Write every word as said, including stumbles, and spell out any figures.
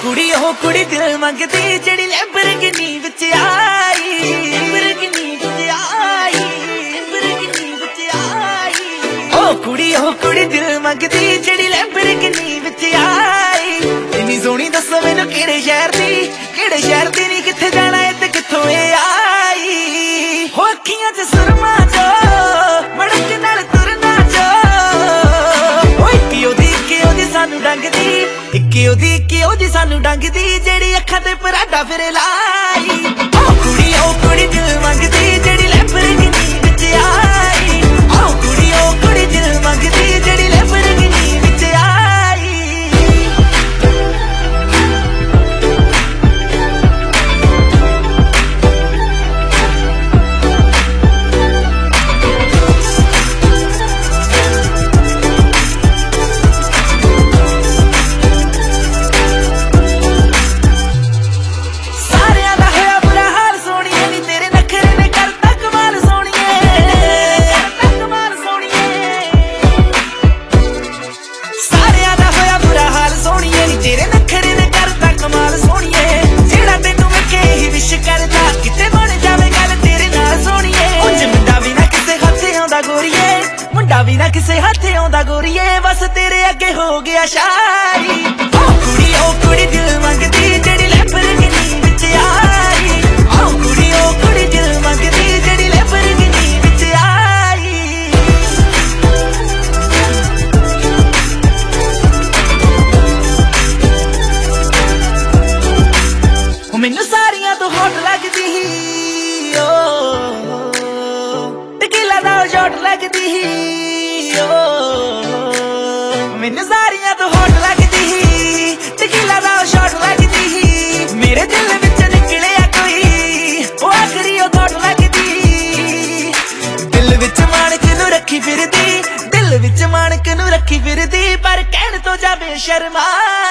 ਕੁੜੀ ਉਹ ਕੁੜੀ ਦਿਲ ਮੰਗਦੀ ਜਿਹੜੀ ਲੈਂਬਰਗਿਨੀ ਵਿੱਚ ਆਈ, ਲੈਂਬਰਗਿਨੀ ਵਿੱਚ ਆਈ, ਲੈਂਬਰਗਿਨੀ ਵਿੱਚ ਆਈ। ਉਹ ਕੁੜੀ ਉਹ ਕੁੜੀ ਦਿਲ ਮੰਗਦੀ ਜਿਹੜੀ ਲੈਂਬਰਗਿਨੀ ਵਿੱਚ ਆਈ। ਇੰਨੀ ਸੋਹਣੀ ਦੱਸੋ ਮੈਨੂੰ ਕਿਹੜੇ ਸ਼ਹਿਰ ਦੀ, ਕਿਹੜੇ ਸ਼ਹਿਰ ਦੀ ਨੀ, ਕਿੱਥੇ ਜਾਣਾ ਏ ਤੇ ਕਿੱਥੋਂ ਇਹ ਆਈ। ਹੋ ਅੱਖੀਆਂ 'ਚ ਸੁਰਮਾ ਜੋ ਮੜਕ ਨਾਲ ਤੁਰਨਾ ਜੋ, ਓਏ ਇੱਕੀ ਉਹਦੀ ਇੱਕੀ ਉਹਦੀ ਸਾਨੂੰ ਡੰਗਦੀ, ਇੱਕੀ ਉਹਦੀ ਇੱਕੀ ਉਹਦੀ ਸਾਨੂੰ ਡੰਗਦੀ, ਜਿਹੜੀ ਅੱਖਾਂ ਤੇ ਪਰਾਡਾ ਫਿਰ ਲਾਈ। ਉਹ ਕੁੜੀ ਉਹ ਕੁੜੀ ਦਿਲ ਮੰਗਦੀ ਜਿਹੜੀ ਲੈਂਬਰਗਿਨੀ ਵਿੱਚ ਆਈ। ਉਹ ਕੁੜੀ ਉਹ ਕੁੜੀ ਦਿਲ ਮੰਗਦੀ ਜਿਹੜੀ ਲੈਂਬਰਗਿਨੀ ਵਿੱਚ ਆਈ। ਮੁੰਡਾ ਵੀ ਨਾ ਕਿਸੇ ਹੱਥ ਆਉਂਦਾ ਗੋਰੀਏ, ਬਸ ਤੇਰੇ ਅੱਗੇ ਹੋ ਗਿਆ ਸ਼ਾਰੀ। ਉਹ ਕੁੜੀ ਉਹ ਕੁੜੀ ਦਿਲ ਮੰਗਦੀ ਜਿਹੜੀ ਲੈਂਬਰਗਿਨੀ ਵਿੱਚ ਆਈ। ਉਹ ਕੁੜੀ ਉਹ ਕੁੜੀ ਦਿਲ ਮੰਗਦੀ ਜਿਹੜੀ ਲੈਂਬਰਗਿਨੀ ਵਿੱਚ ਆਈ। ਉਹ ਮੈਨੂੰ ਸਾਰੀਆਂ ਤੋਂ ਹੌਟ ਲੱਗਦੀ ਹੀ, ਓ ਟਕੀਲਾ ਨਾਲ ਸ਼ੌਟ ਲੱਗਦੀ ਹੀ। ਓ ਮੈਨੂੰ ਸਾਰੀਆਂ ਤੋਂ ਹੌਟ ਲੱਗਦੀ ਹੀ, ਟਕੀਲਾ ਨਾਲ ਸ਼ੌਟ ਲੱਗਦੀ ਹੀ। ਮੇਰੇ ਦਿਲ ਵਿੱਚ ਨਿਕਲਿਆ ਕੋਈ ਉਹ ਆਖਰੀ ਉਹ ਥੋਟ ਲੱਗਦੀ। ਦਿਲ ਵਿੱਚ ਮਾਣਕ ਨੂੰ ਰੱਖੀ ਫਿਰਦੀ, ਦਿਲ ਵਿੱਚ ਮਾਣਕ ਨੂੰ ਰੱਖੀ ਫਿਰਦੀ, ਪਰ ਕਹਿਣ ਤੋਂ ਜਾਵੇ ਸ਼ਰਮਾ।